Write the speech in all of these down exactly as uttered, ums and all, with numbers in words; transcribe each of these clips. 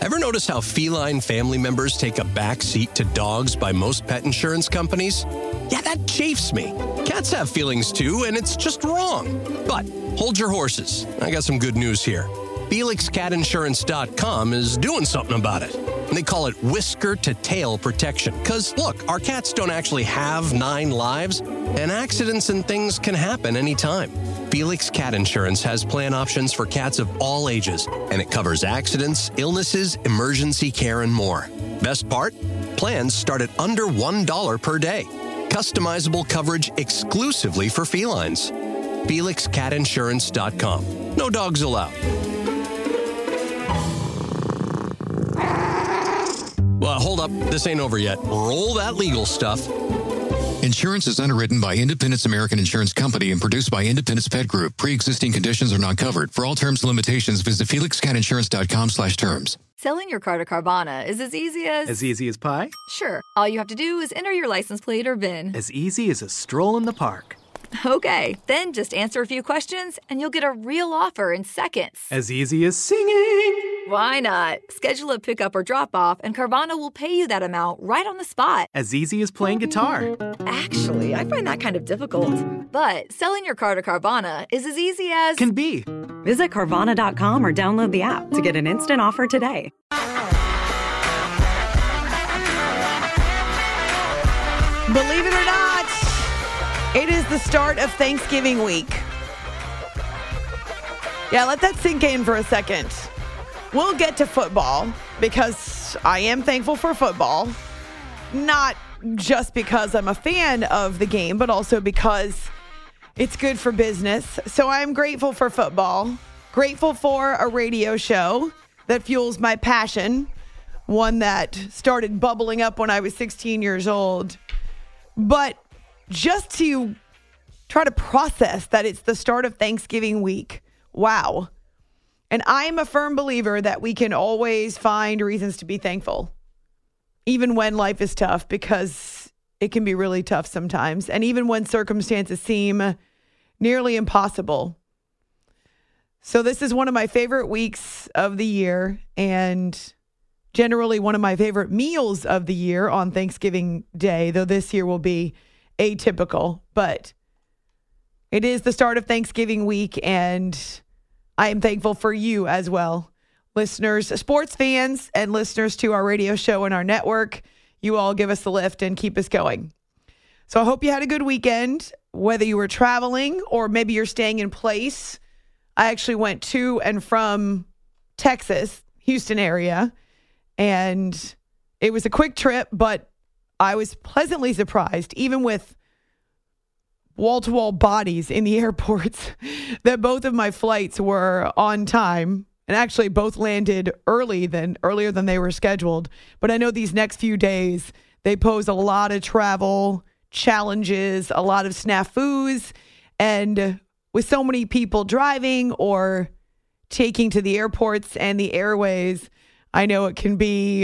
Ever notice how feline family members take a back seat to dogs by most pet insurance companies? Yeah, that chafes me. Cats have feelings too, and it's just wrong. But hold your horses. I got some good news here. Felix Cat Insurance dot com is doing something about it. And they call it whisker-to-tail protection. Because, look, our cats don't actually have nine lives, and accidents and things can happen anytime. Felix Cat Insurance has plan options for cats of all ages, and it covers accidents, illnesses, emergency care, and more. Best part? Plans start at under one dollar per day. Customizable coverage exclusively for felines. Felix Cat Insurance dot com. No dogs allowed. Well, hold up. This ain't over yet. Roll that legal stuff. Insurance is underwritten by Independence American Insurance Company and produced by Independence Pet Group. Pre-existing conditions are not covered. For all terms and limitations, visit felix cat insurance dot com slash terms. Selling your car to Carvana is as easy as... As easy as pie? Sure. All you have to do is enter your license plate or V I N. As easy as a stroll in the park. Okay, then just answer a few questions and you'll get a real offer in seconds. As easy as singing. Why not? Schedule a pickup or drop off and Carvana will pay you that amount right on the spot. As easy as playing guitar. Actually, I find that kind of difficult. But selling your car to Carvana is as easy as... Can be. Visit Carvana dot com or download the app to get an instant offer today. Believe it or not, it is the start of Thanksgiving week. Yeah, let that sink in for a second. We'll get to football because I am thankful for football. Not just because I'm a fan of the game, but also because it's good for business. So I'm grateful for football. Grateful for a radio show that fuels my passion. One that started bubbling up when I was sixteen years old. But just to try to process that it's the start of Thanksgiving week. Wow. And I'm a firm believer that we can always find reasons to be thankful, even when life is tough, because it can be really tough sometimes. And even when circumstances seem nearly impossible. So this is one of my favorite weeks of the year and generally one of my favorite meals of the year on Thanksgiving Day, though this year will be atypical. But it is the start of Thanksgiving week, and I am thankful for you as well. Listeners, sports fans, and listeners to our radio show and our network, you all give us the lift and keep us going. So I hope you had a good weekend, whether you were traveling or maybe you're staying in place. I actually went to and from Texas, Houston area, and it was a quick trip, but I was pleasantly surprised, even with wall-to-wall bodies in the airports, that both of my flights were on time and actually both landed early than earlier than they were scheduled. But I know these next few days, they pose a lot of travel challenges, a lot of snafus, and with so many people driving or taking to the airports and the airways, I know it can be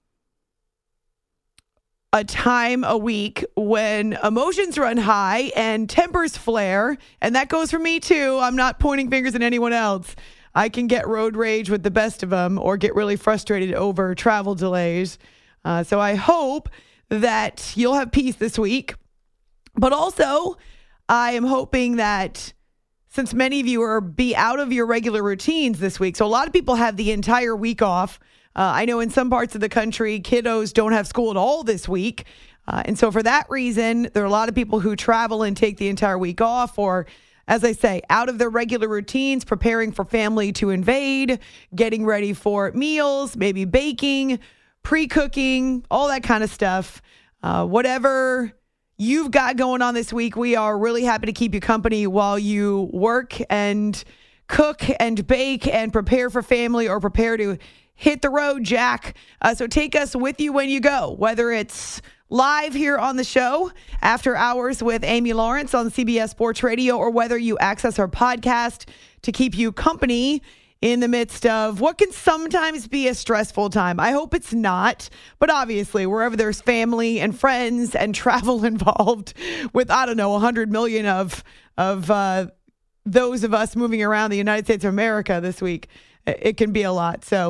a time a week when emotions run high and tempers flare. And that goes for me too. I'm not pointing fingers at anyone else. I can get road rage with the best of them or get really frustrated over travel delays. Uh, so I hope that you'll have peace this week. But also, I am hoping that since many of you are be out of your regular routines this week, so a lot of people have the entire week off. Uh, I know in some parts of the country, kiddos don't have school at all this week. Uh, and so for that reason, there are a lot of people who travel and take the entire week off or, as I say, out of their regular routines, preparing for family to invade, getting ready for meals, maybe baking, pre-cooking, all that kind of stuff. Uh, whatever you've got going on this week, we are really happy to keep you company while you work and cook and bake and prepare for family or prepare to hit the road, Jack. Uh, so take us with you when you go, whether it's live here on the show, After Hours with Amy Lawrence on C B S Sports Radio, or whether you access our podcast to keep you company in the midst of what can sometimes be a stressful time. I hope it's not, but obviously wherever there's family and friends and travel involved with, I don't know, one hundred million of, of uh, those of us moving around the United States of America this week, it can be a lot. So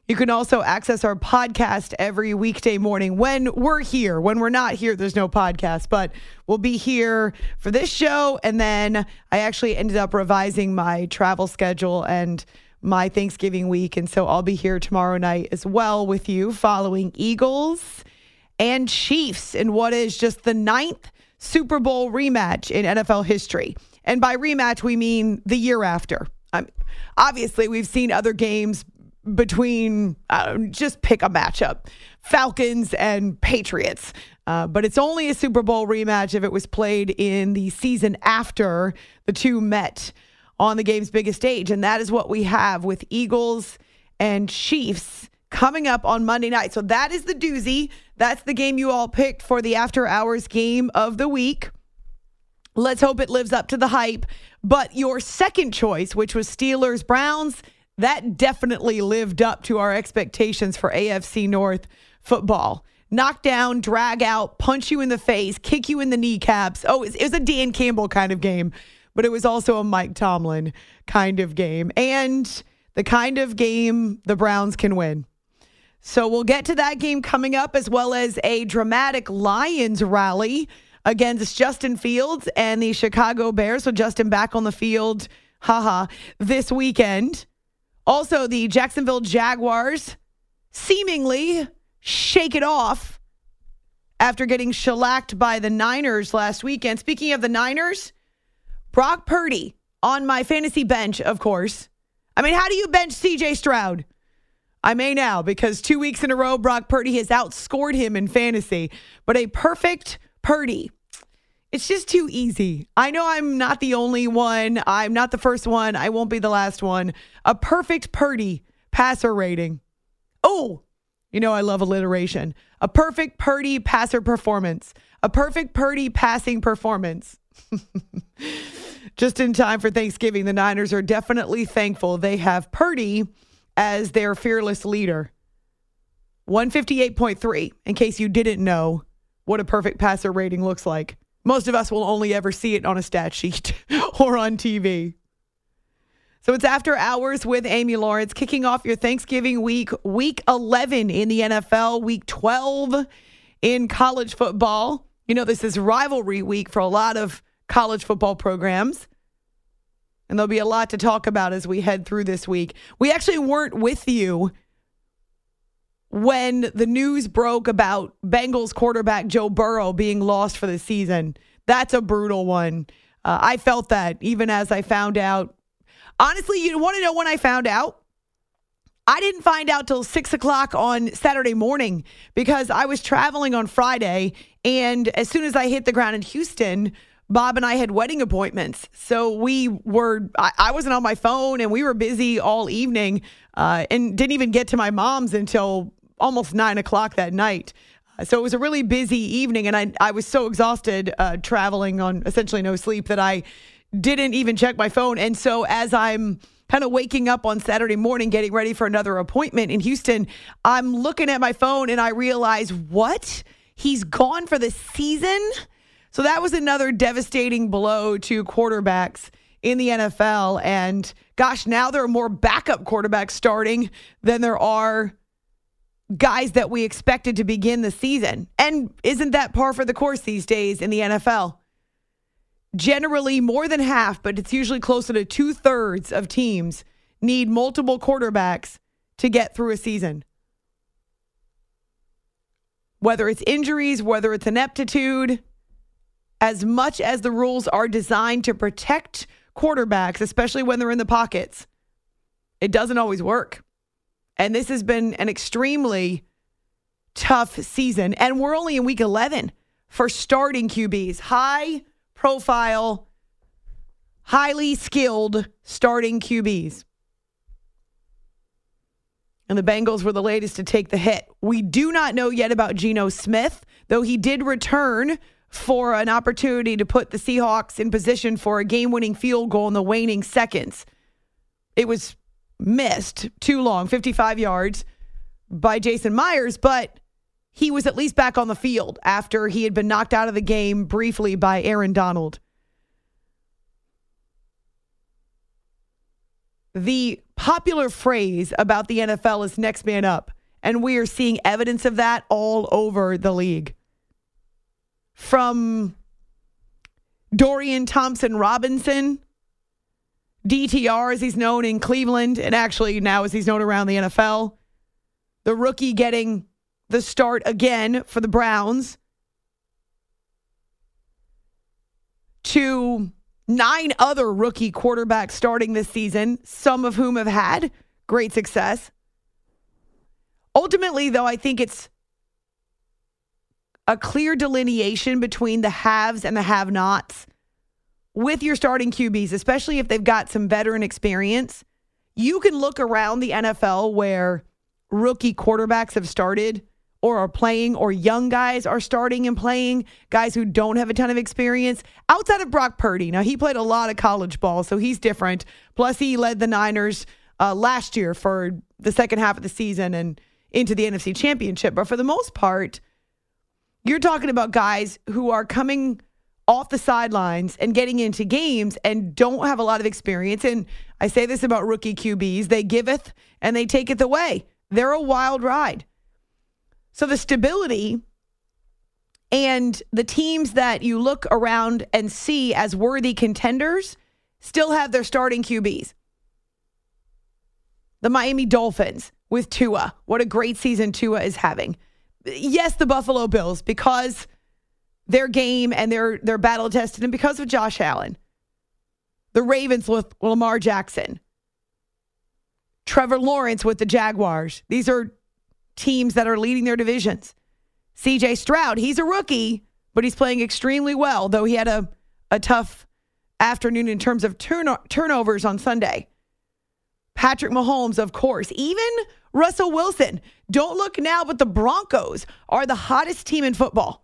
You can also access our podcast every weekday morning when we're here. When we're not here, there's no podcast, but we'll be here for this show. And then I actually ended up revising my travel schedule and my Thanksgiving week. And so I'll be here tomorrow night as well with you following Eagles and Chiefs in what is just the ninth Super Bowl rematch in N F L history. And by rematch, we mean the year after. Um, obviously, we've seen other games between, uh, just pick a matchup, Falcons and Patriots. Uh, but it's only a Super Bowl rematch if it was played in the season after the two met on the game's biggest stage. And that is what we have with Eagles and Chiefs coming up on Monday night. So that is the doozy. That's the game you all picked for the after hours game of the week. Let's hope it lives up to the hype. But your second choice, which was Steelers Browns, that definitely lived up to our expectations for A F C North football. Knock down, drag out, punch you in the face, kick you in the kneecaps. Oh, it was a Dan Campbell kind of game, but it was also a Mike Tomlin kind of game. And the kind of game the Browns can win. So we'll get to that game coming up, as well as a dramatic Lions rally against Justin Fields and the Chicago Bears. So Justin back on the field, haha, this weekend. Also, the Jacksonville Jaguars seemingly shake it off after getting shellacked by the Niners last weekend. Speaking of the Niners, Brock Purdy on my fantasy bench, of course. I mean, how do you bench C J Stroud? I may now, because two weeks in a row, Brock Purdy has outscored him in fantasy. But a perfect Purdy, it's just too easy. I know I'm not the only one. I'm not the first one. I won't be the last one. A perfect Purdy passer rating. Oh, you know I love alliteration. A perfect Purdy passer performance. A perfect Purdy passing performance. Just in time for Thanksgiving, the Niners are definitely thankful they have Purdy as their fearless leader. one fifty-eight point three, in case you didn't know what a perfect passer rating looks like. Most of us will only ever see it on a stat sheet or on T V. So it's After Hours with Amy Lawrence, kicking off your Thanksgiving week, week eleven in the N F L, week twelve in college football. You know, this is rivalry week for a lot of college football programs. And there'll be a lot to talk about as we head through this week. We actually weren't with you when the news broke about Bengals quarterback Joe Burrow being lost for the season. That's a brutal one. Uh, I felt that even as I found out. Honestly, you want to know when I found out? I didn't find out till six o'clock on Saturday morning because I was traveling on Friday. And as soon as I hit the ground in Houston, Bob and I had wedding appointments. So we were, I, I wasn't on my phone and we were busy all evening uh, and didn't even get to my mom's until almost nine o'clock that night. Uh, so it was a really busy evening and I, I was so exhausted uh, traveling on essentially no sleep that I didn't even check my phone. And so as I'm kind of waking up on Saturday morning, getting ready for another appointment in Houston, I'm looking at my phone and I realize, what? He's gone for the season? So that was another devastating blow to quarterbacks in the N F L. And gosh, now there are more backup quarterbacks starting than there are guys that we expected to begin the season. And isn't that par for the course these days in the N F L? Generally more than half, but it's usually closer to two thirds of teams need multiple quarterbacks to get through a season. Whether it's injuries, whether it's ineptitude, as much as the rules are designed to protect quarterbacks, especially when they're in the pockets, it doesn't always work. And this has been an extremely tough season. And we're only in week eleven for starting Q Bs. High profile, highly skilled starting Q Bs. And the Bengals were the latest to take the hit. We do not know yet about Geno Smith, though he did return for an opportunity to put the Seahawks in position for a game-winning field goal in the waning seconds. It was missed too long, fifty-five yards by Jason Myers, but he was at least back on the field after he had been knocked out of the game briefly by Aaron Donald. The popular phrase about the N F L is next man up. And we are seeing evidence of that all over the league. From Dorian Thompson-Robinson, D T R as he's known in Cleveland, and actually now as he's known around the N F L. The rookie getting the start again for the Browns. To nine other rookie quarterbacks starting this season, some of whom have had great success. Ultimately, though, I think it's a clear delineation between the haves and the have-nots with your starting Q Bs, especially if they've got some veteran experience. You can look around the N F L where rookie quarterbacks have started or are playing, or young guys are starting and playing, guys who don't have a ton of experience. Outside of Brock Purdy, now he played a lot of college ball, so he's different. Plus, he led the Niners uh, last year for the second half of the season and into the N F C Championship. But for the most part, you're talking about guys who are coming off the sidelines and getting into games and don't have a lot of experience. And I say this about rookie Q Bs, they giveth and they taketh away. They're a wild ride. So the stability and the teams that you look around and see as worthy contenders still have their starting Q Bs. The Miami Dolphins with Tua. What a great season Tua is having. Yes, the Buffalo Bills, because their game and their, their battle tested, and because of Josh Allen. The Ravens with Lamar Jackson. Trevor Lawrence with the Jaguars. These are teams that are leading their divisions. C J Stroud, he's a rookie, but he's playing extremely well, though he had a, a tough afternoon in terms of turn, turnovers on Sunday. Patrick Mahomes, of course. Even Russell Wilson. Don't look now, but the Broncos are the hottest team in football.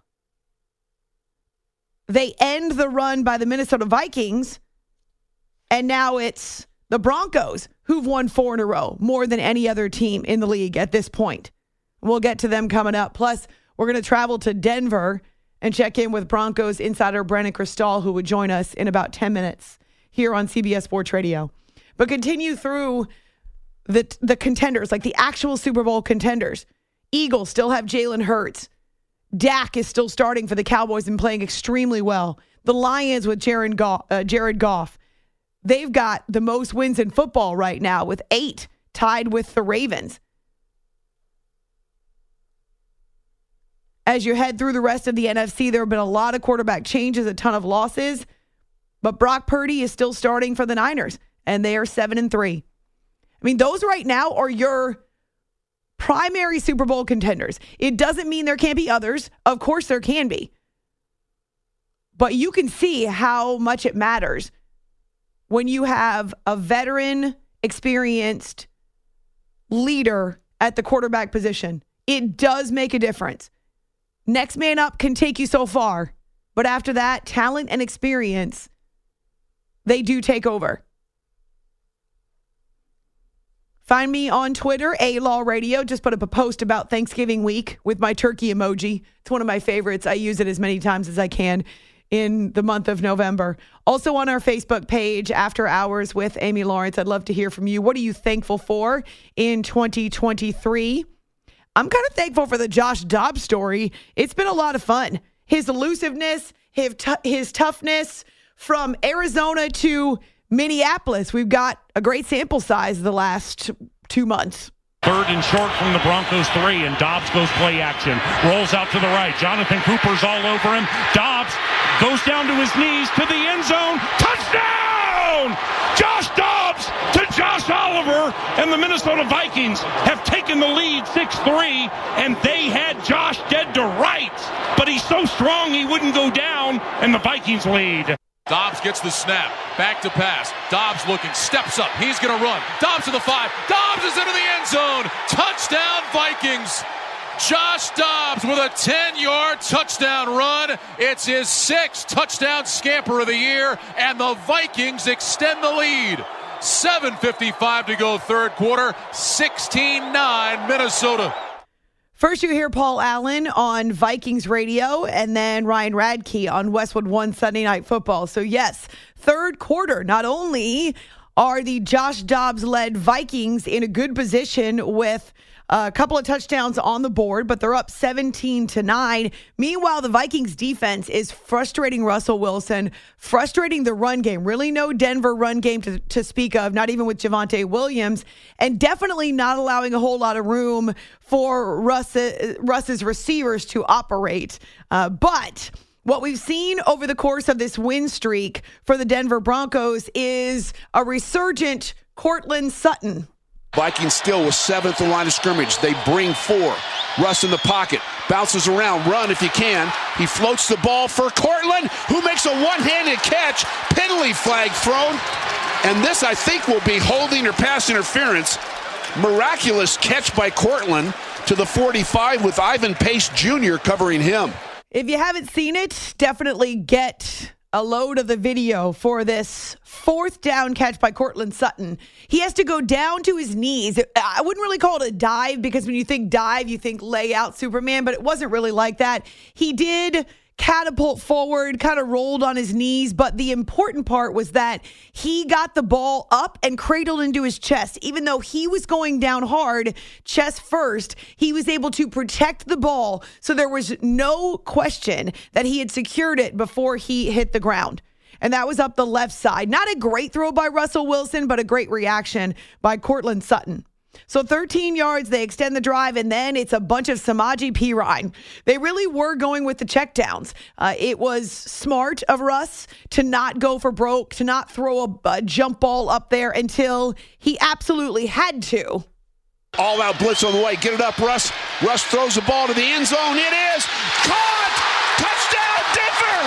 They end the run by the Minnesota Vikings, and now it's the Broncos who've won four in a row, more than any other team in the league at this point. We'll get to them coming up. Plus, we're going to travel to Denver and check in with Broncos insider Brennan Cristal, who would join us in about ten minutes here on C B S Sports Radio. But continue through the the contenders, like the actual Super Bowl contenders. Eagles still have Jalen Hurts. Dak is still starting for the Cowboys and playing extremely well. The Lions with Jared Goff, uh, Jared Goff. They've got the most wins in football right now with eight, tied with the Ravens. As you head through the rest of the N F C, there have been a lot of quarterback changes, a ton of losses. But Brock Purdy is still starting for the Niners, and they are seven and three. I mean, those right now are your primary Super Bowl contenders. It doesn't mean there can't be others. Of course there can be. But you can see how much it matters when you have a veteran, experienced leader at the quarterback position. It does make a difference. Next man up can take you so far. But after that, talent and experience, they do take over. Find me on Twitter, A-Law Radio. Just put up a post about Thanksgiving week with my turkey emoji. It's one of my favorites. I use it as many times as I can in the month of November. Also on our Facebook page, After Hours with Amy Lawrence. I'd love to hear from you. What are you thankful for in twenty twenty-three? I'm kind of thankful for the Josh Dobbs story. It's been a lot of fun. His elusiveness, his, t- his toughness from Arizona to Minneapolis. We've got a great sample size the last two months. Third and short from the Broncos three, and Dobbs goes play action. Rolls out to the right. Jonathan Cooper's all over him. Dobbs goes down to his knees to the end zone. Touchdown! Josh Dobbs to Josh Oliver, and the Minnesota Vikings have taken the lead six three, and they had Josh dead to rights. But he's so strong he wouldn't go down, and the Vikings lead. Dobbs gets the snap, back to pass. Dobbs looking, steps up, he's going to run. Dobbs to the five, Dobbs is into the end zone. Touchdown Vikings. Josh Dobbs with a ten-yard touchdown run. It's his sixth touchdown scamper of the year, and the Vikings extend the lead. seven fifty-five to go third quarter, sixteen nine Minnesota. First, you hear Paul Allen on Vikings radio, and then Ryan Radke on Westwood One Sunday Night Football. So, yes, third quarter, not only are the Josh Dobbs-led Vikings in a good position with a couple of touchdowns on the board, but they're up seventeen to nine. Meanwhile, the Vikings defense is frustrating Russell Wilson, frustrating the run game. Really no Denver run game to, to speak of, not even with Javonte Williams, and definitely not allowing a whole lot of room for Russ, Russ's receivers to operate. Uh, but what we've seen over the course of this win streak for the Denver Broncos is a resurgent Courtland Sutton. Vikings still with seventh in line of scrimmage. They bring four. Russ in the pocket. Bounces around. Run if you can. He floats the ball for Courtland, who makes a one-handed catch. Penalty flag thrown. And this, I think, will be holding or pass interference. Miraculous catch by Courtland to the forty-five with Ivan Pace Junior covering him. If you haven't seen it, definitely get a load of the video for this fourth down catch by Courtland Sutton. He has to go down to his knees. I wouldn't really call it a dive, because when you think dive, you think lay out Superman, but it wasn't really like that. He did catapult forward, kind of rolled on his knees, but the important part was that he got the ball up and cradled into his chest. Even though he was going down hard, chest first, he was able to protect the ball, so there was no question that he had secured it before he hit the ground. And that was up the left side. Not a great throw by Russell Wilson, but a great reaction by Courtland Sutton. So thirteen yards, they extend the drive, and then it's a bunch of Samaje Perine. They really were going with the checkdowns. Uh, it was smart of Russ to not go for broke, to not throw a, a jump ball up there until he absolutely had to. All out blitz on the way. Get it up, Russ. Russ throws the ball to the end zone. It is caught! Touchdown, Denver!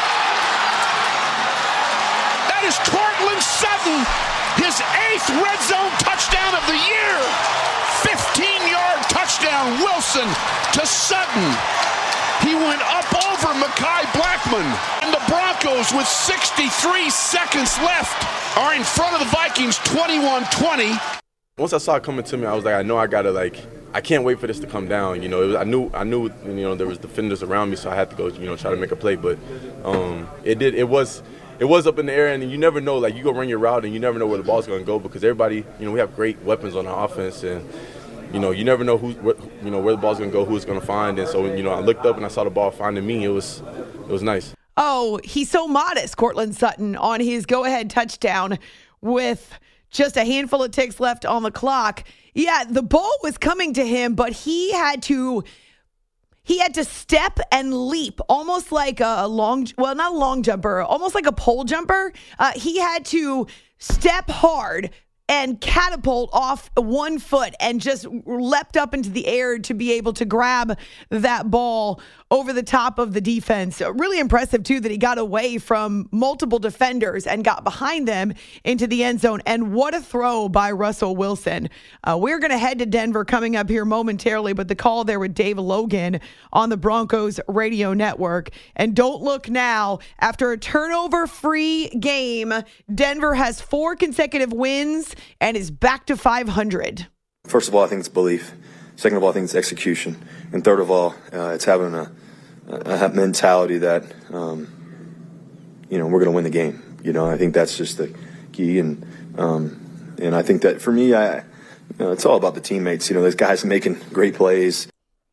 That is Courtland Sutton. His eighth red zone touchdown of the year. fifteen-yard touchdown, Wilson to Sutton. He went up over Mekhi Blackman. And the Broncos, with sixty-three seconds left, are in front of the Vikings twenty-one twenty. Once I saw it coming to me, I was like, I know I got to, like, I can't wait for this to come down. You know, it was, I knew, I knew, you know, there was defenders around me, so I had to go, you know, try to make a play. But um, it did, it was... It was up in the air, and you never know. Like, you go run your route, and you never know where the ball's going to go, because everybody, you know, we have great weapons on our offense, and you know, you never know who, you know, where the ball's going to go, who it's going to find. And so, you know, I looked up and I saw the ball finding me. It was, it was nice. Oh, he's so modest, Courtland Sutton, on his go-ahead touchdown with just a handful of ticks left on the clock. Yeah, the ball was coming to him, but he had to. He had to step and leap, almost like a long, well, not a long jumper, almost like a pole jumper. Uh, he had to step hard and catapult off one foot and just leapt up into the air to be able to grab that ball over the top of the defense. Really impressive, too, that he got away from multiple defenders and got behind them into the end zone. And what a throw by Russell Wilson. Uh, we're going to head to Denver coming up here momentarily, but the call there with Dave Logan on the Broncos radio network. And don't look now. After a turnover-free game, Denver has four consecutive wins and is back to five hundred. First of all, I think it's belief. Second of all, I think it's execution. And third of all, uh, it's having a, a mentality that, um, you know, we're going to win the game. You know, I think that's just the key. And um, and I think that for me, I, you know, it's all about the teammates. You know, those guys making great plays.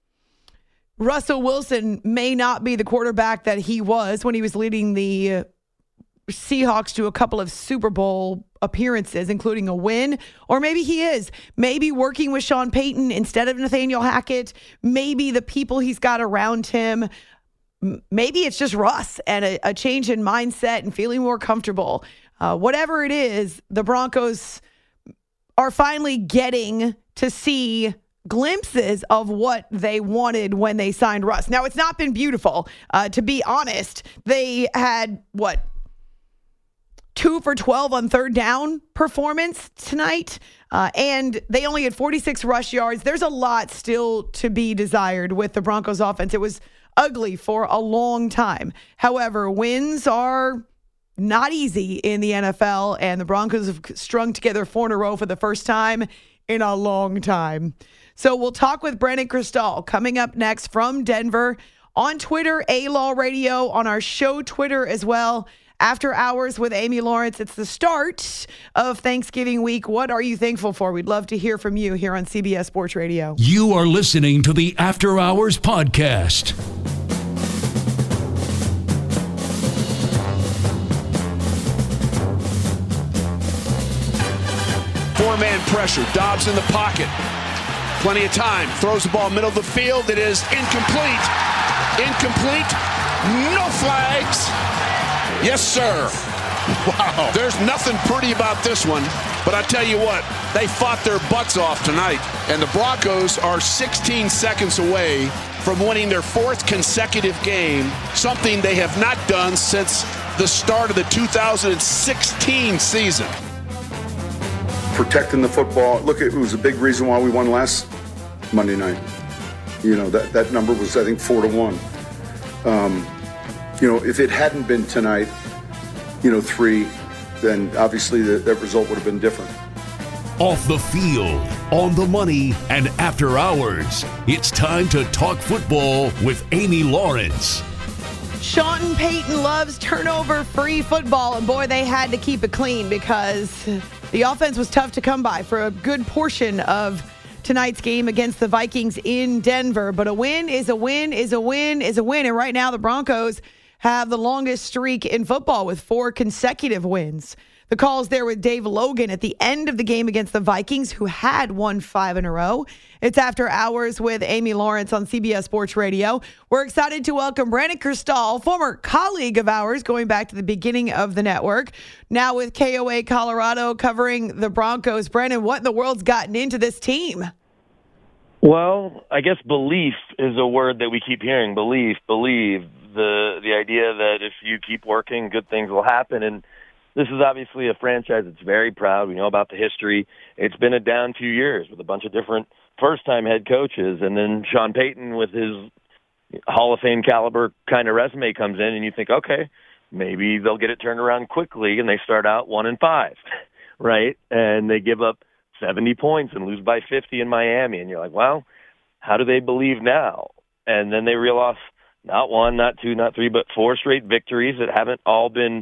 Russell Wilson may not be the quarterback that he was when he was leading the Seahawks to a couple of Super Bowl appearances, including a win, or maybe he is. Maybe working with Sean Payton instead of Nathaniel Hackett. Maybe the people he's got around him. Maybe it's just Russ and a, a change in mindset and feeling more comfortable. Uh, whatever it is, the Broncos are finally getting to see glimpses of what they wanted when they signed Russ. Now, it's not been beautiful. Uh, to be honest, they had, what, two for twelve on third down performance tonight. Uh, and they only had forty-six rush yards. There's a lot still to be desired with the Broncos offense. It was ugly for a long time. However, wins are not easy in the N F L, and the Broncos have strung together four in a row for the first time in a long time. So we'll talk with Brandon Cristal coming up next from Denver on Twitter, A-Law Radio, on our show Twitter as well, After Hours with Amy Lawrence. It's the start of Thanksgiving week. What are you thankful for? We'd love to hear from you here on C B S Sports Radio. You are listening to the After Hours podcast. Four-man pressure. Dobbs in the pocket. Plenty of time. Throws the ball middle of the field. It is incomplete. Incomplete. No flags. Yes, sir. Wow. There's nothing pretty about this one. But I tell you what, they fought their butts off tonight. And the Broncos are sixteen seconds away from winning their fourth consecutive game, something they have not done since the start of the two thousand sixteen season. Protecting the football. Look, it was a big reason why we won last Monday night. You know, that, that number was, I think, four to one. Um, you know, if it hadn't been tonight, you know, three, then obviously the, that result would have been different. Off the field, on the money, and after hours, it's time to talk football with Amy Lawrence. Sean Payton loves turnover-free football, and boy, they had to keep it clean because the offense was tough to come by for a good portion of tonight's game against the Vikings in Denver. But a win is a win is a win is a win. And right now the Broncos have the longest streak in football with four consecutive wins. The call's there with Dave Logan at the end of the game against the Vikings, who had won five in a row. It's After Hours with Amy Lawrence on C B S Sports Radio. We're excited to welcome Brandon Cristal, former colleague of ours, going back to the beginning of the network. Now with K O A Colorado covering the Broncos. Brandon, what in the world's gotten into this team? Well, I guess belief is a word that we keep hearing. Belief, believe. The, the idea that if you keep working, good things will happen. And this is obviously a franchise that's very proud. We know about the history. It's been a down few years with a bunch of different first-time head coaches. And then Sean Payton with his Hall of Fame caliber kind of resume comes in, and you think, okay, maybe they'll get it turned around quickly, and they start out one and five, right? And they give up seventy points and lose by fifty in Miami. And you're like, well, how do they believe now? And then they reel off not one, not two, not three, but four straight victories that haven't all been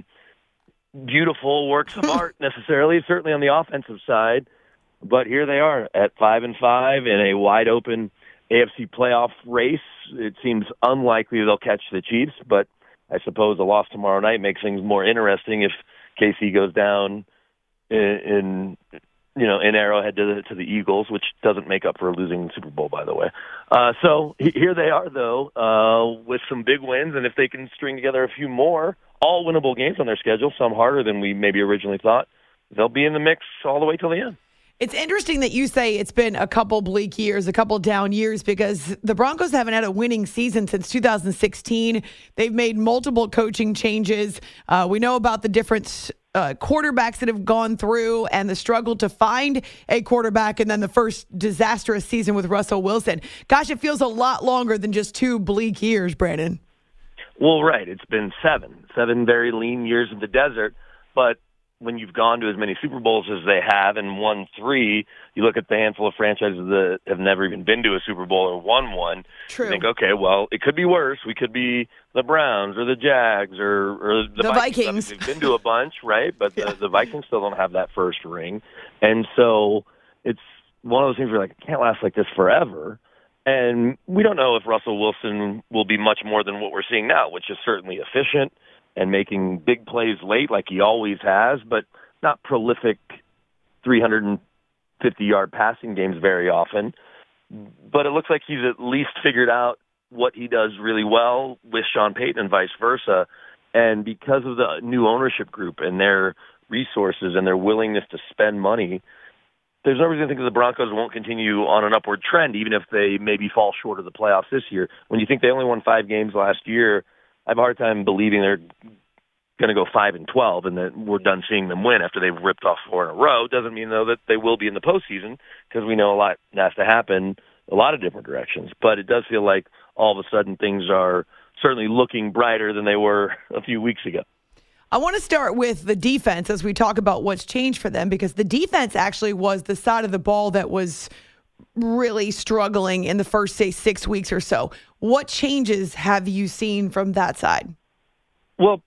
beautiful works of art necessarily, certainly on the offensive side. But here they are at five and five in a wide open A F C playoff race. It seems unlikely they'll catch the Chiefs, but I suppose a loss tomorrow night makes things more interesting if K C goes down in, in you know, in Arrowhead to the, to the Eagles, which doesn't make up for losing the Super Bowl, by the way. Uh, so here they are, though, uh, with some big wins, and if they can string together a few more, all winnable games on their schedule, some harder than we maybe originally thought, they'll be in the mix all the way till the end. It's interesting that you say it's been a couple bleak years, a couple down years, because the Broncos haven't had a winning season since two thousand sixteen. They've made multiple coaching changes. Uh, we know about the different uh, quarterbacks that have gone through and the struggle to find a quarterback, and then the first disastrous season with Russell Wilson. Gosh, it feels a lot longer than just two bleak years, Brandon. Well, right. It's been seven, seven very lean years in the desert, but when you've gone to as many Super Bowls as they have and won three, you look at the handful of franchises that have never even been to a Super Bowl or won one. True. You think, okay, well, it could be worse. We could be the Browns or the Jags or, or the, the Vikings. Vikings. They've been to a bunch, right? But yeah. the, the Vikings still don't have that first ring. And so it's one of those things where like, it can't last like this forever. And we don't know if Russell Wilson will be much more than what we're seeing now, which is certainly efficient and making big plays late like he always has, but not prolific three hundred fifty-yard passing games very often. But it looks like he's at least figured out what he does really well with Sean Payton and vice versa. And because of the new ownership group and their resources and their willingness to spend money, there's no reason to think that the Broncos won't continue on an upward trend, even if they maybe fall short of the playoffs this year. When you think they only won five games last year, I have a hard time believing they're going to go five and twelve, and that we're done seeing them win after they've ripped off four in a row. Doesn't mean though that they will be in the postseason, because we know a lot has to happen, a lot of different directions. But it does feel like all of a sudden things are certainly looking brighter than they were a few weeks ago. I want to start with the defense as we talk about what's changed for them, because the defense actually was the side of the ball that was really struggling in the first, say, six weeks or so. What changes have you seen from that side? Well,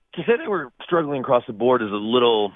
to say they were struggling across the board is a little.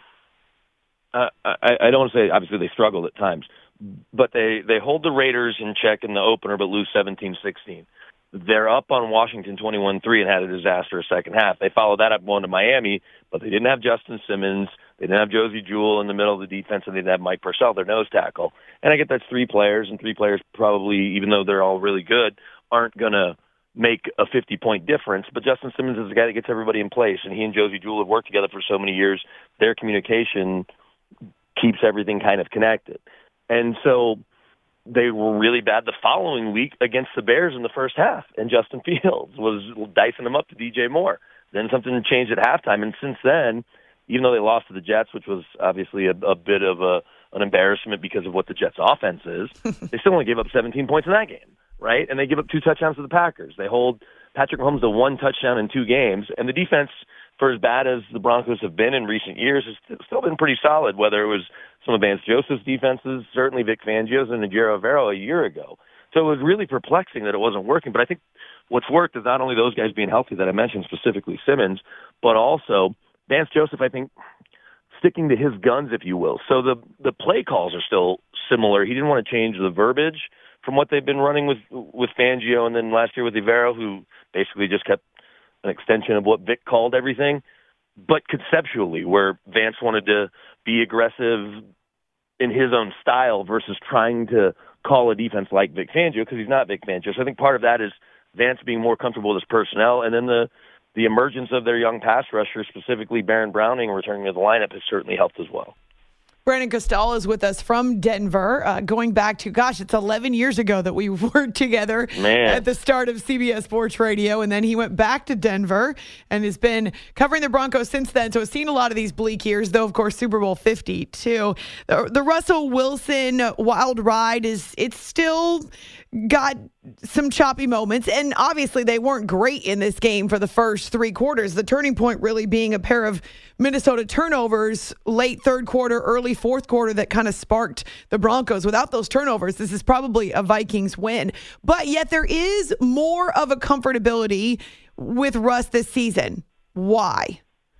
Uh, I, I don't want to say obviously they struggled at times, but they they hold the Raiders in check in the opener, but lose seventeen sixteen. They're up on Washington twenty-one three and had a disastrous second half. They followed that up going to Miami, but they didn't have Justin Simmons. They didn't have Josie Jewell in the middle of the defense, and they didn't have Mike Purcell, their nose tackle. And I get that's three players, and three players probably, even though they're all really good, aren't going to make a fifty-point difference. But Justin Simmons is the guy that gets everybody in place, and he and Josie Jewell have worked together for so many years. Their communication keeps everything kind of connected. And so they were really bad the following week against the Bears in the first half, and Justin Fields was dicing them up to D J Moore. Then something changed at halftime, and since then, even though they lost to the Jets, which was obviously a, a bit of a, an embarrassment because of what the Jets' offense is, they still only gave up seventeen points in that game, right? And they give up two touchdowns to the Packers. They hold Patrick Mahomes to one touchdown in two games, and the defense, for as bad as the Broncos have been in recent years, has still been pretty solid, whether it was some of Vance Joseph's defenses, certainly Vic Fangio's and Ejiro Evero a year ago. So it was really perplexing that it wasn't working. But I think what's worked is not only those guys being healthy that I mentioned, specifically Simmons, but also Vance Joseph, I think, sticking to his guns, if you will. So the the play calls are still similar. He didn't want to change the verbiage from what they've been running with with Fangio, and then last year with Evero, who basically just kept an extension of what Vic called everything. But conceptually, where Vance wanted to be aggressive in his own style versus trying to call a defense like Vic Fangio, because he's not Vic Fangio. So I think part of that is Vance being more comfortable with his personnel, and then the the emergence of their young pass rushers, specifically Baron Browning, returning to the lineup, has certainly helped as well. Brandon Costall is with us from Denver, uh, going back to, gosh, it's eleven years ago that we worked together Man. at the start of C B S Sports Radio, and then he went back to Denver and has been covering the Broncos since then, so has seen a lot of these bleak years, though, of course, Super Bowl fifty-two. The, the Russell Wilson wild ride, is it's still got some choppy moments, and obviously they weren't great in this game for the first three quarters. The turning point really being a pair of Minnesota turnovers late third quarter, early fourth quarter that kind of sparked the Broncos. Without those turnovers, this is probably a Vikings win. But yet there is more of a comfortability with Russ this season. Why?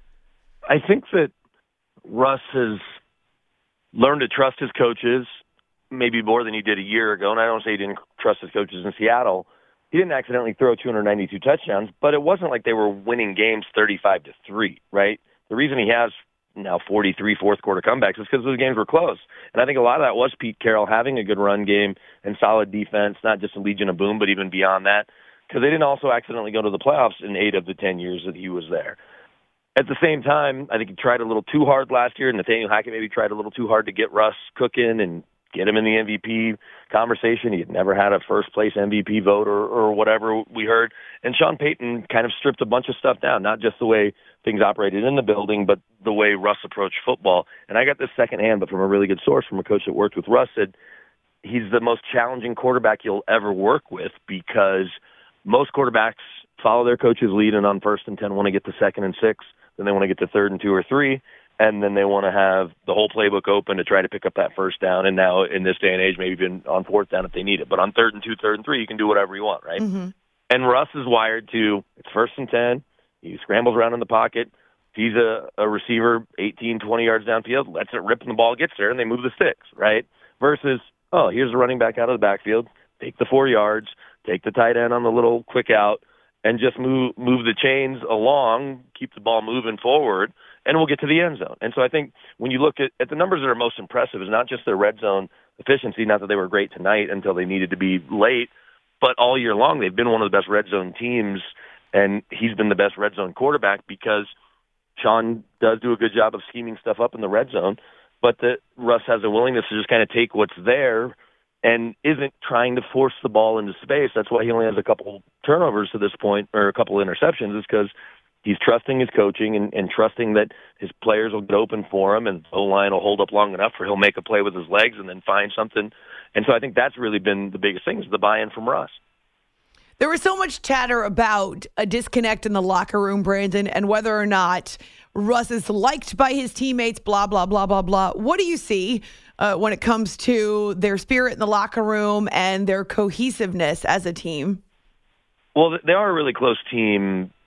I think that Russ has learned to trust his coaches maybe more than he did a year ago, and I don't say he didn't trust his coaches in Seattle. He didn't accidentally throw two hundred ninety-two touchdowns, but it wasn't like they were winning games thirty-five to three, right? The reason he has now forty-three fourth quarter comebacks is because those games were close. And I think a lot of that was Pete Carroll having a good run game and solid defense, not just a Legion of Boom, but even beyond that, because they didn't also accidentally go to the playoffs in eight of the ten years that he was there. At the same time, I think he tried a little too hard last year, and Nathaniel Hackett maybe tried a little too hard to get Russ cooking and get him in the M V P conversation. He had never had a first-place M V P vote or, or whatever we heard. And Sean Payton kind of stripped a bunch of stuff down, not just the way things operated in the building, but the way Russ approached football. And I got this secondhand, but from a really good source, from a coach that worked with Russ, said he's the most challenging quarterback you'll ever work with, because most quarterbacks follow their coach's lead, and on first and ten want to get to second and six, then they want to get to third and two or three, and then they want to have the whole playbook open to try to pick up that first down. And now in this day and age, maybe even on fourth down if they need it. But on third and two, third and three, you can do whatever you want, right? Mm-hmm. And Russ is wired to, it's first and ten. He scrambles around in the pocket. He's a, a receiver eighteen, twenty yards downfield, lets it rip and the ball gets there, and they move the sticks, right? Versus, oh, here's a running back out of the backfield. Take the four yards, take the tight end on the little quick out, and just move move the chains along, keep the ball moving forward, and we'll get to the end zone. And so I think when you look at, at the numbers that are most impressive is not just their red zone efficiency, not that they were great tonight until they needed to be late, but all year long they've been one of the best red zone teams, and he's been the best red zone quarterback because Sean does do a good job of scheming stuff up in the red zone, but that Russ has a willingness to just kind of take what's there and isn't trying to force the ball into space. That's why he only has a couple turnovers to this point, or a couple interceptions, is because he's trusting his coaching and, and trusting that his players will get open for him, and the O-line will hold up long enough for he'll make a play with his legs and then find something. And so I think that's really been the biggest thing, is the buy-in from Russ. There was so much chatter about a disconnect in the locker room, Brandon, and whether or not Russ is liked by his teammates, blah, blah, blah, blah, blah. What do you see uh, when it comes to their spirit in the locker room and their cohesiveness as a team? Well, they are a really close team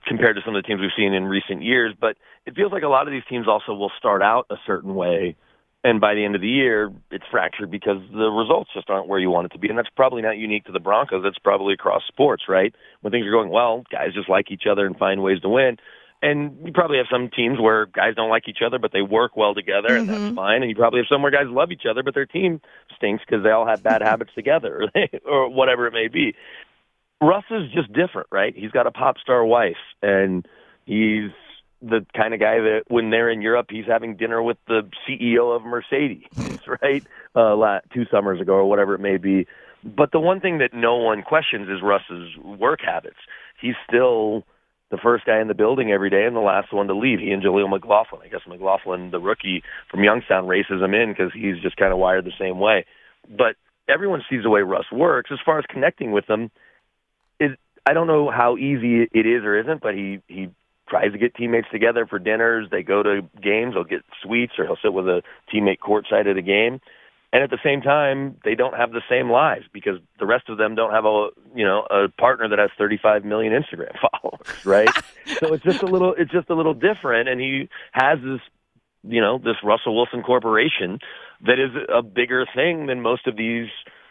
compared to some of the teams we've seen in recent years. But it feels like a lot of these teams also will start out a certain way, and by the end of the year, it's fractured because the results just aren't where you want it to be. And that's probably not unique to the Broncos. That's probably across sports, right? When things are going well, guys just like each other and find ways to win. And you probably have some teams where guys don't like each other, but they work well together, and Mm-hmm. that's fine. And you probably have some where guys love each other, but their team stinks because they all have bad habits together, or, they, or whatever it may be. Russ is just different, right? He's got a pop star wife, and he's the kind of guy that when they're in Europe, he's having dinner with the C E O of Mercedes, right? Uh, two summers ago or whatever it may be. But the one thing that no one questions is Russ's work habits. He's still the first guy in the building every day and the last one to leave. He and Jaleel McLaughlin. I guess McLaughlin, the rookie from Youngstown, races him in because he's just kind of wired the same way. But everyone sees the way Russ works. As far as connecting with them, it, I don't know how easy it is or isn't, but he, he tries to get teammates together for dinners. They go to games. They'll get suites, or he'll sit with a teammate courtside at a game. And at the same time, they don't have the same lives because the rest of them don't have a, you know, a partner that has thirty-five million Instagram followers, right? So it's just a little, it's just a little different. And he has this, you know, this Russell Wilson Corporation that is a bigger thing than most of these,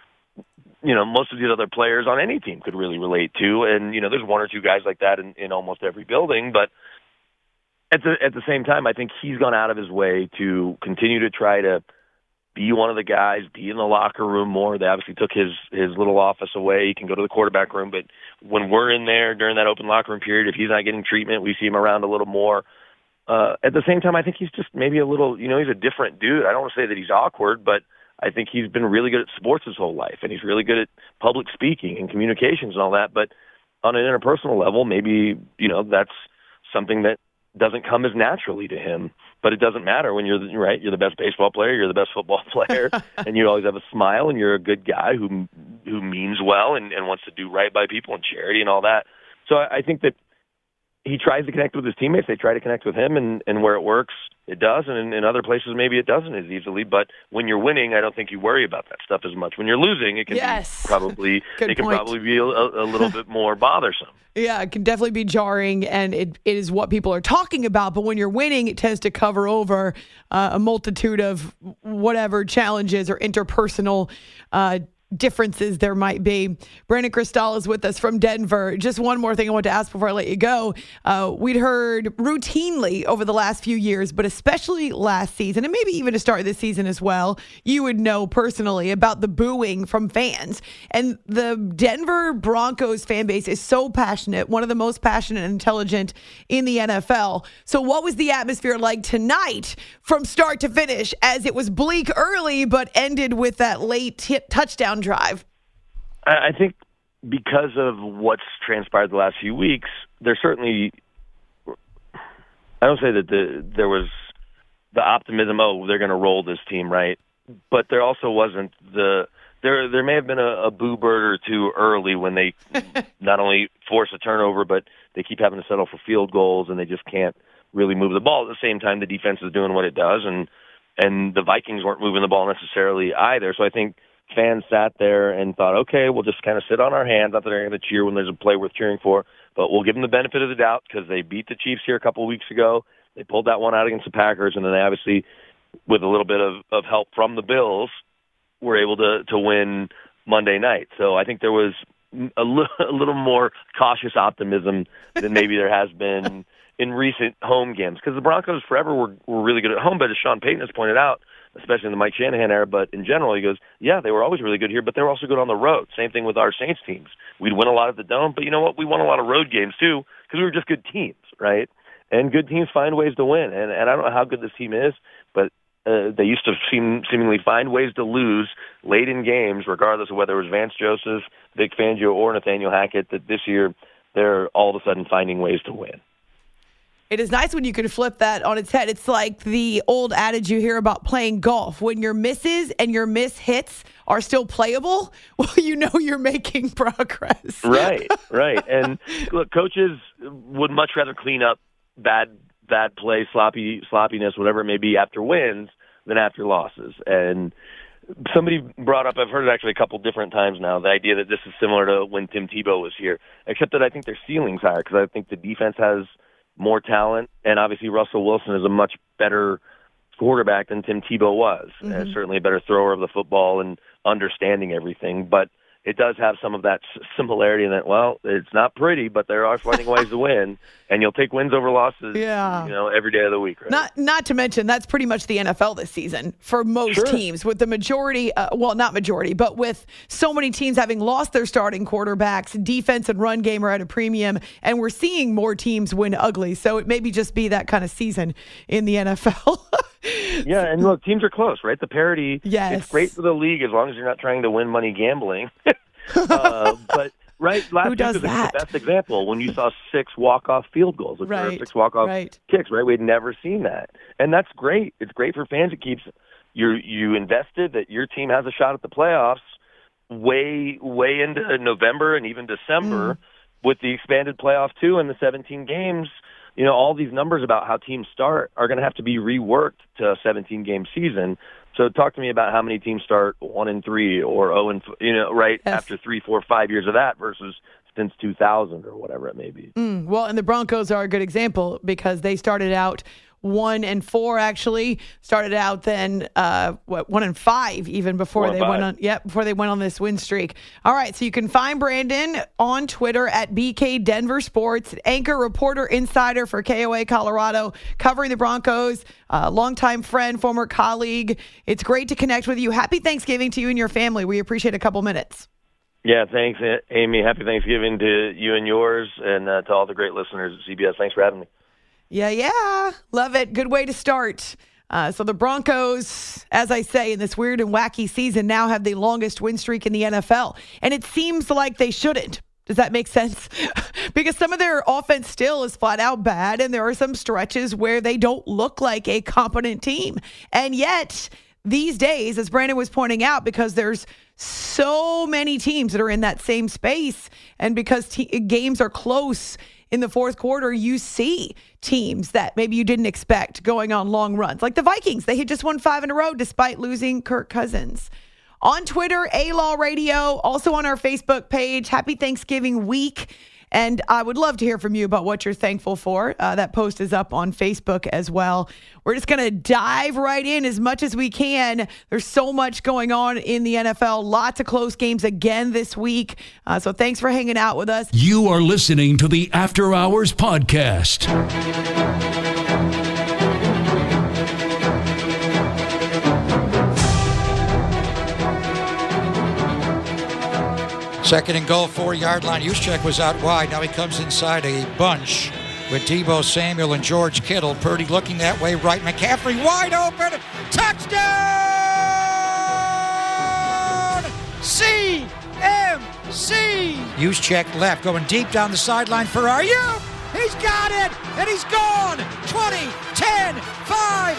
you know, most of these other players on any team could really relate to. And, you know, there's one or two guys like that in, in almost every building. But at the, at the same time, I think he's gone out of his way to continue to try to be one of the guys, be in the locker room more. They obviously took his, his little office away. He can go to the quarterback room. But when we're in there during that open locker room period, if he's not getting treatment, we see him around a little more. Uh, at the same time, I think he's just maybe a little, you know, he's a different dude. I don't want to say that he's awkward, but I think he's been really good at sports his whole life, and he's really good at public speaking and communications and all that. But on an interpersonal level, maybe, you know, that's something that doesn't come as naturally to him. But it doesn't matter when you're the, right. You're the best baseball player. You're the best football player, and you always have a smile. And you're a good guy who who means well and, and wants to do right by people and charity and all that. So I, I think that he tries to connect with his teammates. They try to connect with him, and, and where it works, it does. And in, in other places, maybe it doesn't as easily. But when you're winning, I don't think you worry about that stuff as much. When you're losing, it can yes. be probably Good it can point. probably be a, a little bit more bothersome. Yeah, it can definitely be jarring, and it, it is what people are talking about. But when you're winning, it tends to cover over uh, a multitude of whatever challenges or interpersonal uh differences there might be. Brandon Cristal is with us from Denver. Just one more thing I want to ask before I let you go. Uh, we'd heard routinely over the last few years, but especially last season, and maybe even to start this season as well, you would know personally about the booing from fans. And the Denver Broncos fan base is so passionate, one of the most passionate and intelligent in the N F L. So what was the atmosphere like tonight from start to finish, as it was bleak early but ended with that late t- touchdown drive? I think because of what's transpired the last few weeks, there's certainly, I don't say that the, there was the optimism, oh, they're going to roll this team, right? But there also wasn't the, there there may have been a, a boo bird or two early when they not only force a turnover, but they keep having to settle for field goals and they just can't really move the ball. At the same time, the defense is doing what it does, and and the Vikings weren't moving the ball necessarily either. So I think fans sat there and thought, okay, we'll just kind of sit on our hands. Not that they're going to cheer when there's a play worth cheering for, but we'll give them the benefit of the doubt because they beat the Chiefs here a couple of weeks ago. They pulled that one out against the Packers, and then they obviously, with a little bit of, of help from the Bills, were able to, to win Monday night. So I think there was a, li- a little more cautious optimism than maybe there has been in recent home games, because the Broncos forever were, were really good at home, but as Sean Payton has pointed out, especially in the Mike Shanahan era, but in general, he goes, yeah, they were always really good here, but they were also good on the road. Same thing with our Saints teams. We'd win a lot at the Dome, but you know what? We won a lot of road games too because we were just good teams, right? And good teams find ways to win. And, and I don't know how good this team is, but uh, they used to seem, seemingly find ways to lose late in games, regardless of whether it was Vance Joseph, Vic Fangio, or Nathaniel Hackett, that this year they're all of a sudden finding ways to win. It is nice when you can flip that on its head. It's like the old adage you hear about playing golf. When your misses and your miss hits are still playable, well, you know you're making progress. Right, right. And look, coaches would much rather clean up bad bad play, sloppy sloppiness, whatever it may be, after wins than after losses. And somebody brought up, I've heard it actually a couple different times now, the idea that this is similar to when Tim Tebow was here, except that I think their ceiling's higher because I think the defense has more talent, and obviously Russell Wilson is a much better quarterback than Tim Tebow was, mm-hmm. and certainly a better thrower of the football and understanding everything. But it does have some of that similarity in that, well, it's not pretty, but there are finding ways to win, and you'll take wins over losses, yeah. you know, every day of the week. Right? Not not to mention, that's pretty much the N F L this season for most sure. teams, with the majority, uh, well, not majority, but with so many teams having lost their starting quarterbacks, defense and run game are at a premium, and we're seeing more teams win ugly. So it maybe just be that kind of season in the N F L. Yeah, and look, teams are close, right? The parity, yes. it's great for the league as long as you're not trying to win money gambling. uh, but, right, last Who does week was that? the best example when you saw six walk-off field goals, or right. six walk-off right. kicks, right? We'd never seen that. And that's great. It's great for fans. It keeps you you invested that your team has a shot at the playoffs way, way into November and even December mm. with the expanded playoff, too, and the seventeen games. You know, all these numbers about how teams start are going to have to be reworked to a seventeen-game season. So talk to me about how many teams start one and three or oh and you know, right yes. after three, four, five years of that versus since two thousand or whatever it may be. Mm, well, and the Broncos are a good example because they started out one and four. Actually, started out then uh, what one and five even before they went on. Yep, before they went on this win streak. All right, so you can find Brandon on Twitter at B K Denver Sports, anchor, reporter, insider for K O A Colorado, covering the Broncos. Uh, longtime friend, former colleague. It's great to connect with you. Happy Thanksgiving to you and your family. We appreciate a couple minutes. Yeah, thanks, Amy. Happy Thanksgiving to you and yours, and uh, to all the great listeners at C B S. Thanks for having me. Yeah, yeah. Love it. Good way to start. Uh, so the Broncos, as I say, in this weird and wacky season, now have the longest win streak in the N F L. And it seems like they shouldn't. Does that make sense? Because some of their offense still is flat out bad, and there are some stretches where they don't look like a competent team. And yet, these days, as Brandon was pointing out, because there's so many teams that are in that same space, and because te- games are close in the fourth quarter, you see teams that maybe you didn't expect going on long runs. Like the Vikings, they had just won five in a row despite losing Kirk Cousins. On Twitter, A-Law Radio, also on our Facebook page. Happy Thanksgiving week. And I would love to hear from you about what you're thankful for. Uh, that post is up on Facebook as well. We're just going to dive right in as much as we can. There's so much going on in the N F L. Lots of close games again this week. Uh, so thanks for hanging out with us. You are listening to the After Hours Podcast. Second and goal, four-yard line. Juszczyk was out wide. Now he comes inside a bunch with Deebo Samuel and George Kittle. Purdy looking that way, right. McCaffrey wide open. Touchdown! C M C! Juszczyk left, going deep down the sideline for Ayuk. He's got it, and he's gone. twenty, ten, five,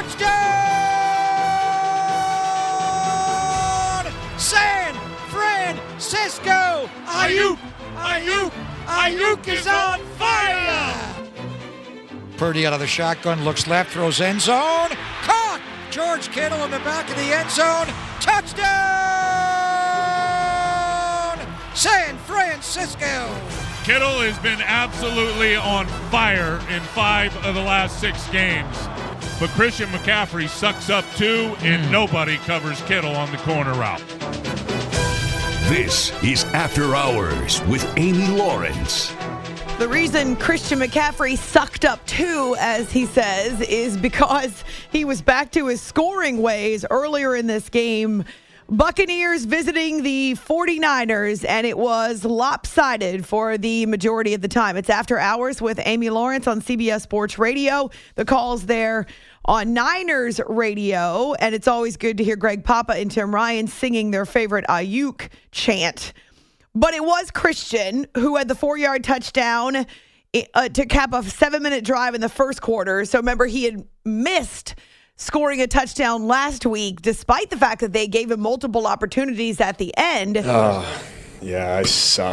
touchdown! San Francisco! Ayuk! Ayuk! Ayuk is on fire! Purdy out of the shotgun, looks left, throws end zone. Caught! George Kittle in the back of the end zone. Touchdown! San Francisco! Kittle has been absolutely on fire in five of the last six games. But Christian McCaffrey sucks up two, and mm. nobody covers Kittle on the corner route. This is After Hours with Amy Lawrence. The reason Christian McCaffrey sucked up too, as he says, is because he was back to his scoring ways earlier in this game. Buccaneers visiting the forty-niners, and it was lopsided for the majority of the time. It's After Hours with Amy Lawrence on C B S Sports Radio. The calls there on Niners Radio, and it's always good to hear Greg Papa and Tim Ryan singing their favorite Ayuk chant. But it was Christian who had the four-yard touchdown uh, to cap a seven-minute drive in the first quarter. So remember, he had missed scoring a touchdown last week, despite the fact that they gave him multiple opportunities at the end. Oh, yeah, I suck.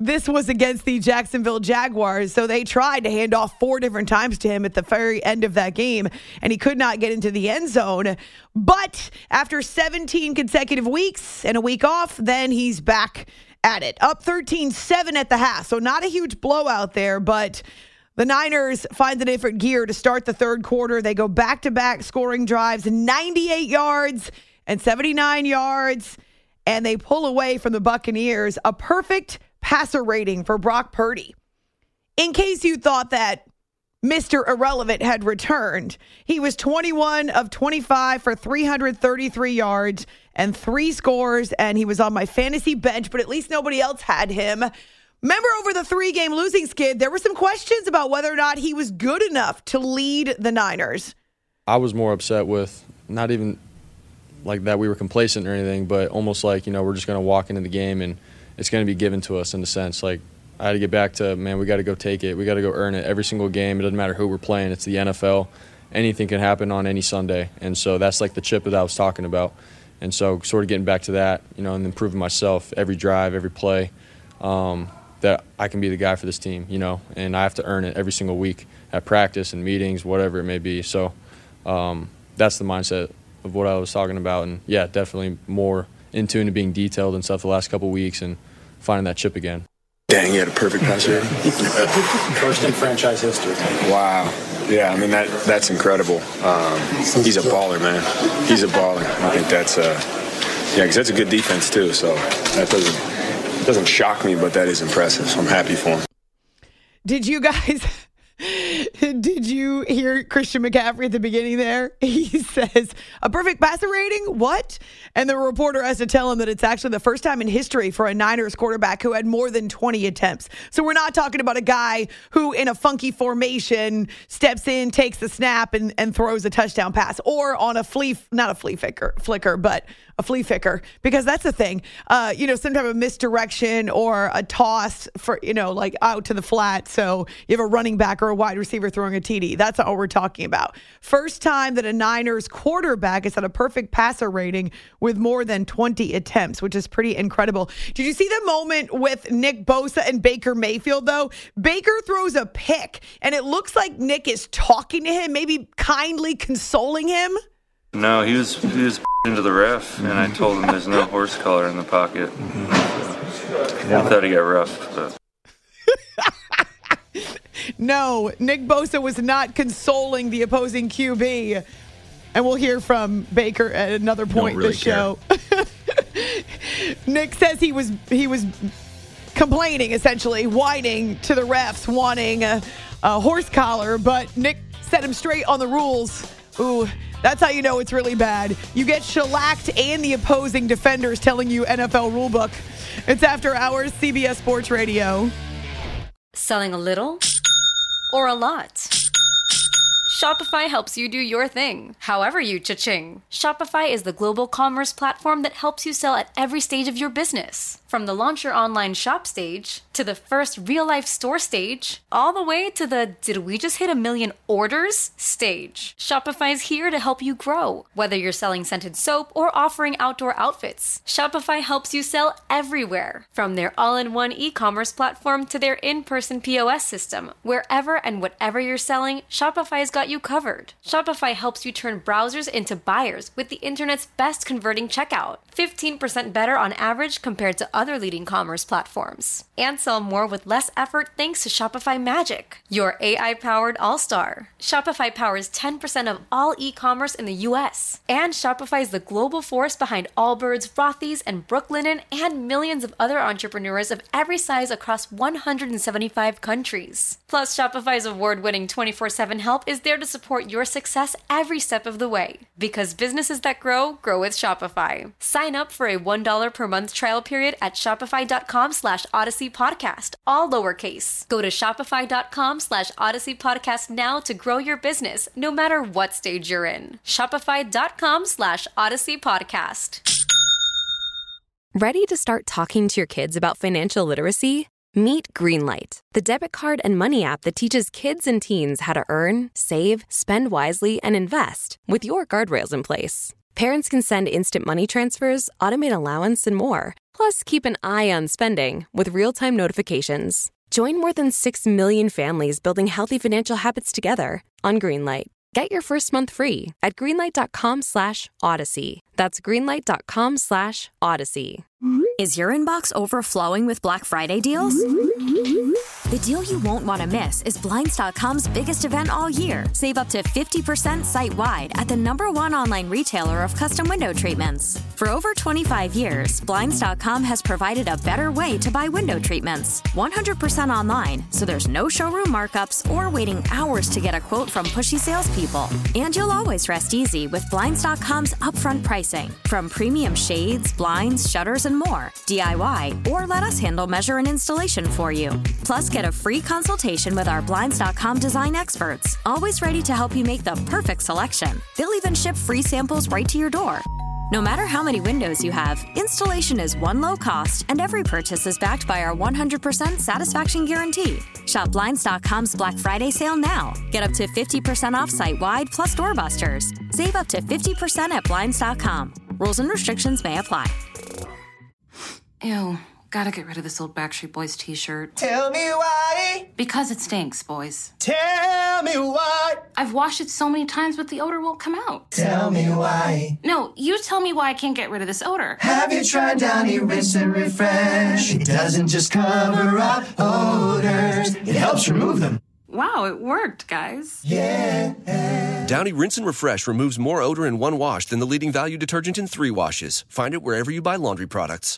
this was against the Jacksonville Jaguars, so they tried to hand off four different times to him at the very end of that game, and he could not get into the end zone. But after seventeen consecutive weeks and a week off, then he's back at it. Up thirteen seven at the half, so not a huge blowout there, but the Niners find a different gear to start the third quarter. They go back-to-back scoring drives, ninety-eight yards and seventy-nine yards, and they pull away from the Buccaneers. A perfect passer rating for Brock Purdy. In case you thought that Mister Irrelevant had returned, he was twenty-one of twenty-five for three hundred thirty-three yards and three scores, and he was on my fantasy bench, but at least nobody else had him. Remember, over the three-game losing skid, there were some questions about whether or not he was good enough to lead the Niners. I was more upset with not even like that we were complacent or anything, but almost like, you know, we're just going to walk into the game and it's going to be given to us in a sense. Like, I had to get back to, man, we got to go take it. We got to go earn it every single game. It doesn't matter who we're playing. It's the N F L. Anything can happen on any Sunday. And so that's like the chip that I was talking about. And so sort of getting back to that, you know, and then proving myself every drive, every play, um, that I can be the guy for this team, you know, and I have to earn it every single week at practice and meetings, whatever it may be. So um, that's the mindset of what I was talking about. And, yeah, definitely more in tune to being detailed and stuff the last couple of weeks and finding that chip again. Dang, he had a perfect pass rating. First in franchise history. Wow. Yeah, I mean, that that's incredible. Um, he's a baller, man. He's a baller. I think that's, uh, yeah, because that's a good defense, too. So that doesn't doesn't shock me, but that is impressive. So I'm happy for him. Did you guys... Did you hear Christian McCaffrey at the beginning there? He says, a perfect passer rating? What? And the reporter has to tell him that it's actually the first time in history for a Niners quarterback who had more than twenty attempts. So we're not talking about a guy who in a funky formation steps in, takes the snap, and, and throws a touchdown pass. Or on a flea, not a flea flicker, flicker, but a flea flicker. Because that's the thing. Uh, you know, some type of misdirection or a toss for, you know, like out to the flat. So you have a running back or a wide receiver throwing a T D. That's all we're talking about. First time that a Niners quarterback has had a perfect passer rating with more than twenty attempts, which is pretty incredible. Did you see the moment with Nick Bosa and Baker Mayfield, though? Baker throws a pick, and it looks like Nick is talking to him, maybe kindly consoling him. No, he was he was into the ref, and I told him there's no horse collar in the pocket. So I thought he got roughed, but... No, Nick Bosa was not consoling the opposing Q B. And we'll hear from Baker at another point in really the show. Nick says he was he was complaining, essentially, whining to the refs, wanting a, a horse collar, but Nick set him straight on the rules. Ooh, that's how you know it's really bad. You get shellacked and the opposing defenders telling you N F L rulebook. It's After Hours, C B S Sports Radio. Selling a little or a lot? Shopify helps you do your thing, however you cha-ching. Shopify is the global commerce platform that helps you sell at every stage of your business. From the launch your online shop stage, to the first real-life store stage, all the way to the did we just hit a million orders stage. Shopify's here to help you grow, whether you're selling scented soap or offering outdoor outfits. Shopify helps you sell everywhere, from their all-in-one e-commerce platform to their in-person P O S system. Wherever and whatever you're selling, Shopify's got you covered. Shopify helps you turn browsers into buyers with the internet's best converting checkout. fifteen percent better on average compared to other leading commerce platforms. And sell more with less effort thanks to Shopify Magic, your A I-powered all-star. Shopify powers ten percent of all e-commerce in the U S. And Shopify is the global force behind Allbirds, Rothy's, and Brooklinen, and millions of other entrepreneurs of every size across one hundred seventy-five countries. Plus, Shopify's award-winning twenty-four seven help is there to support your success every step of the way. Because businesses that grow, grow with Shopify. Sign up for a one dollar per month trial period at shopify.com slash Odyssey Podcast, all lowercase. Go to shopify.com slash Odyssey Podcast now to grow your business, no matter what stage you're in. Shopify.com slash Odyssey Podcast. Ready to start talking to your kids about financial literacy? Meet Greenlight, the debit card and money app that teaches kids and teens how to earn, save, spend wisely, and invest with your guardrails in place. Parents can send instant money transfers, automate allowance, and more, Plus, keep an eye on spending with real-time notifications. Join more than six million families building healthy financial habits together on Greenlight. Get your first month free at greenlight.com slash odyssey. That's greenlight.com slash odyssey. Is your inbox overflowing with Black Friday deals? The deal you won't want to miss is Blinds dot com's biggest event all year. Save up to fifty percent site-wide at the number one online retailer of custom window treatments. For over twenty-five years, Blinds dot com has provided a better way to buy window treatments. one hundred percent online, so there's no showroom markups or waiting hours to get a quote from pushy salespeople. And you'll always rest easy with Blinds dot com's upfront pricing. From premium shades, blinds, shutters, and more. D I Y, or let us handle measure and installation for you. Plus, get a free consultation with our Blinds dot com design experts, always ready to help you make the perfect selection. They'll even ship free samples right to your door. No matter how many windows you have, installation is one low cost, and every purchase is backed by our one hundred percent satisfaction guarantee. Shop Blinds dot com's Black Friday sale now. Get up to fifty percent off site-wide plus doorbusters. Save up to fifty percent at Blinds dot com. Rules and restrictions may apply. Ew, gotta get rid of this old Backstreet Boys t-shirt. Tell me why. Because it stinks, boys. Tell me why. I've washed it so many times, but the odor won't come out. Tell me why. No, you tell me why I can't get rid of this odor. Have you tried Downy Rinse and Refresh? It doesn't just cover up odors, it helps remove them. Wow, it worked, guys. Yeah. Downy Rinse and Refresh removes more odor in one wash than the leading value detergent in three washes. Find it wherever you buy laundry products.